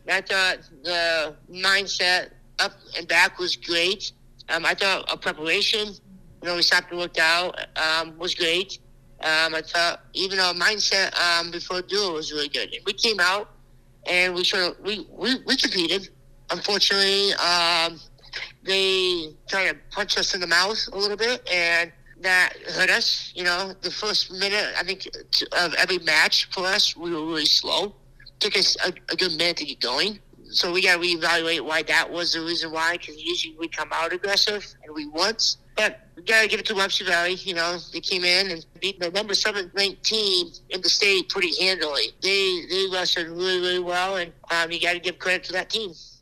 I thought the mindset up and back was great. I thought our preparation, we stopped and worked out, was great. I thought even our mindset before duel was really good. And we came out and we competed. Unfortunately, they tried to punch us in the mouth a little bit, and that hurt us. The first minute, I think, of every match for us, we were really slow. Took us a good minute to get going. So we got to reevaluate why that was the reason why, because usually we come out aggressive, and we once. But we got to give it to Webster Valley. They came in and beat the number 7 ranked team in the state pretty handily. They wrestled really, really well, and you got to give credit to that team.